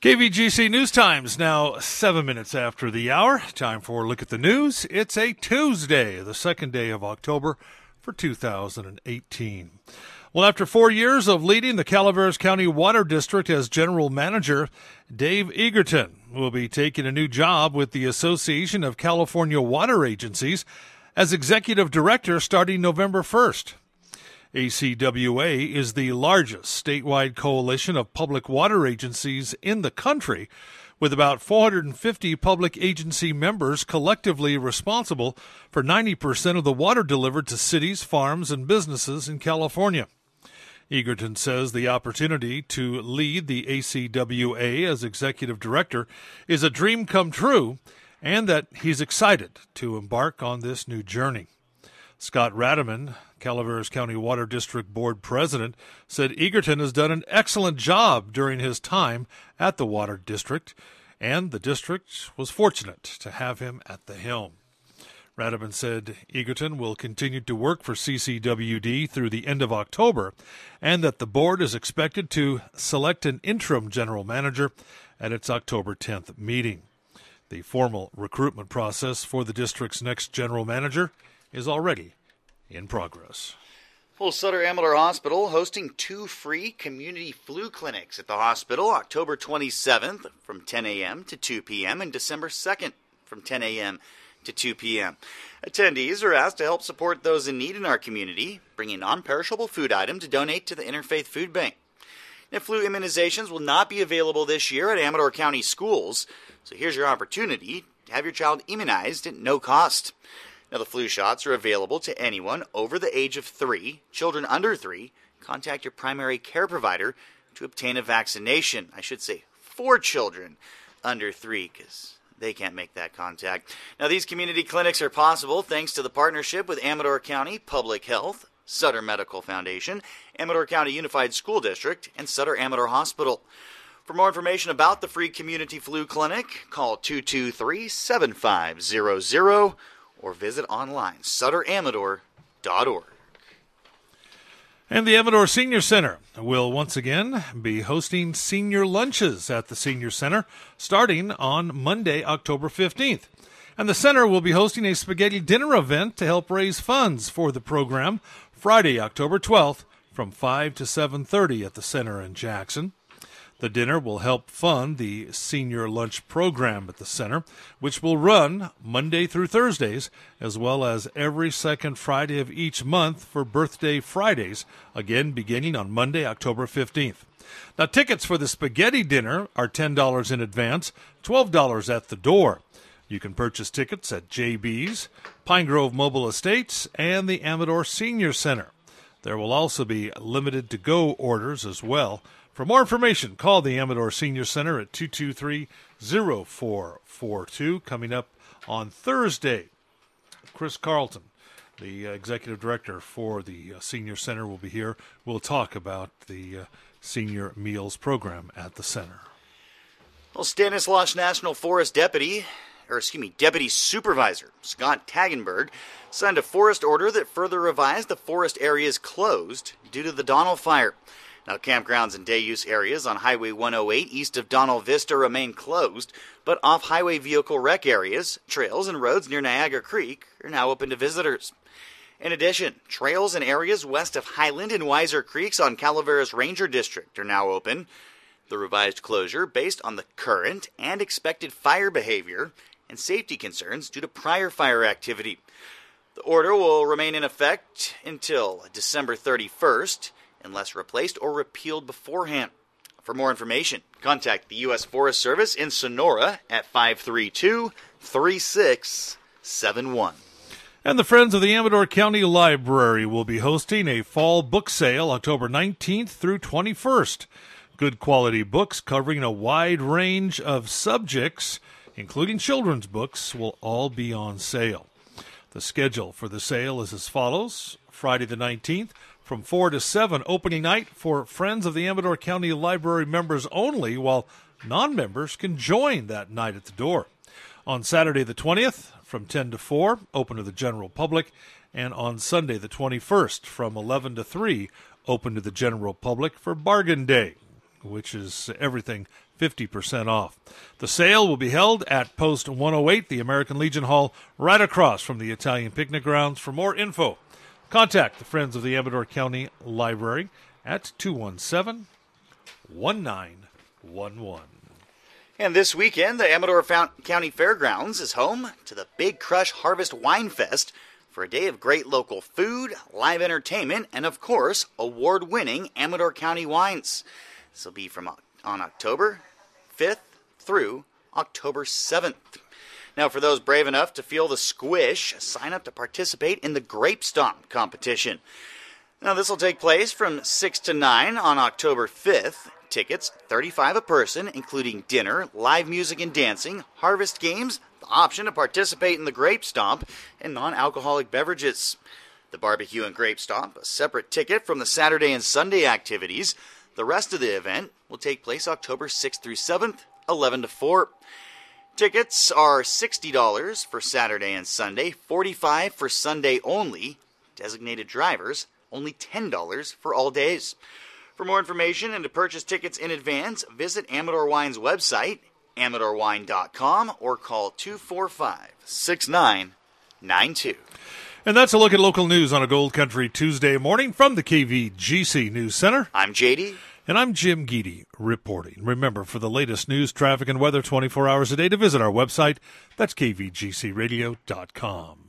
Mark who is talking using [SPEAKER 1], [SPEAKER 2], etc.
[SPEAKER 1] KVGC News Times now 7 minutes after the hour. Time for a look at the news. It's a Tuesday, the second day of October for 2018. Well, after 4 years of leading the Calaveras County Water District as general manager, Dave Egerton will be taking a new job with the Association of California Water Agencies as executive director starting November 1st. ACWA is the largest statewide coalition of public water agencies in the country, with about 450 public agency members collectively responsible for 90% of the water delivered to cities, farms, and businesses in California. Egerton says the opportunity to lead the ACWA as executive director is a dream come true, and that he's excited to embark on this new journey. Scott Radaman, Calaveras County Water District Board President, said Egerton has done an excellent job during his time at the Water District, and the district was fortunate to have him at the helm. Radaman said Egerton will continue to work for CCWD through the end of October, and that the board is expected to select an interim general manager at its October 10th meeting. The formal recruitment process for the district's next general manager is already in progress.
[SPEAKER 2] Well, Sutter Amador Hospital hosting 2 free community flu clinics at the hospital October 27th from 10 a.m. to 2 p.m. and December 2nd from 10 a.m. to 2 p.m. Attendees are asked to help support those in need in our community, bringing non-perishable food items to donate to the Interfaith Food Bank. Now, flu immunizations will not be available this year at Amador County schools, so here's your opportunity to have your child immunized at no cost. Now, the flu shots are available to anyone over the age of 3. Children under 3, contact your primary care provider to obtain a vaccination. I should say for children under 3, because they can't make that contact. Now, these community clinics are possible thanks to the partnership with Amador County Public Health, Sutter Medical Foundation, Amador County Unified School District, and Sutter Amador Hospital. For more information about the free community flu clinic, call 223-7500 or visit online, sutteramador.org.
[SPEAKER 1] And the Amador Senior Center will once again be hosting senior lunches at the Senior Center starting on Monday, October 15th. And the center will be hosting a spaghetti dinner event to help raise funds for the program Friday, October 12th from 5 to 7:30 at the center in Jackson. The dinner will help fund the senior lunch program at the center, which will run Monday through Thursdays, as well as every second Friday of each month for Birthday Fridays, again beginning on Monday, October 15th. Now, tickets for the spaghetti dinner are $10 in advance, $12 at the door. You can purchase tickets at JB's, Pine Grove Mobile Estates, and the Amador Senior Center. There will also be limited to-go orders as well. For more information, call the Amador Senior Center at 223-0442. Coming up on Thursday, Chris Carlton, the executive director for the Senior Center, will be here. We'll talk about the senior meals program at the center.
[SPEAKER 2] Well, Stanislaus National Forest Deputy Supervisor Scott Tagenberg signed a forest order that further revised the forest areas closed due to the Donnell Fire. Now, campgrounds and day-use areas on Highway 108 east of Donnell Vista remain closed, but off-highway vehicle rec areas, trails, and roads near Niagara Creek are now open to visitors. In addition, trails and areas west of Highland and Weiser Creeks on Calaveras Ranger District are now open. The revised closure based on the current and expected fire behavior and safety concerns due to prior fire activity. The order will remain in effect until December 31st, unless replaced or repealed beforehand. For more information, contact the U.S. Forest Service in Sonora at 532-3671.
[SPEAKER 1] And the Friends of the Amador County Library will be hosting a fall book sale October 19th through 21st. Good quality books covering a wide range of subjects, including children's books, will all be on sale. The schedule for the sale is as follows. Friday the 19th, from 4 to 7, opening night for Friends of the Amador County Library members only, while non-members can join that night at the door. On Saturday the 20th, from 10 to 4, open to the general public, and on Sunday the 21st, from 11 to 3, open to the general public for Bargain Day. which is everything 50% off. The sale will be held at Post 108, the American Legion Hall, right across from the Italian Picnic Grounds. For more info, contact the Friends of the Amador County Library at 217-1911.
[SPEAKER 2] And this weekend, the Amador County Fairgrounds is home to the Big Crush Harvest Wine Fest for a day of great local food, live entertainment, and, of course, award-winning Amador County wines. This will be on October 5th through October 7th. Now, for those brave enough to feel the squish, sign up to participate in the Grape Stomp competition. Now, this will take place from 6 to 9 on October 5th. Tickets, $35 a person, including dinner, live music and dancing, harvest games, the option to participate in the Grape Stomp, and non-alcoholic beverages. The barbecue and Grape Stomp, a separate ticket from the Saturday and Sunday activities. The rest of the event will take place October 6th through 7th, 11 to 4. Tickets are $60 for Saturday and Sunday, $45 for Sunday only. Designated drivers, only $10 for all days. For more information and to purchase tickets in advance, visit Amador Wine's website, amadorwine.com, or call 245-6992.
[SPEAKER 1] And that's a look at local news on a Gold Country Tuesday morning from the KVGC News Center.
[SPEAKER 2] I'm JD.
[SPEAKER 1] And I'm Jim Geedy reporting. Remember, for the latest news, traffic, and weather 24 hours a day, to visit our website. That's kvgcradio.com.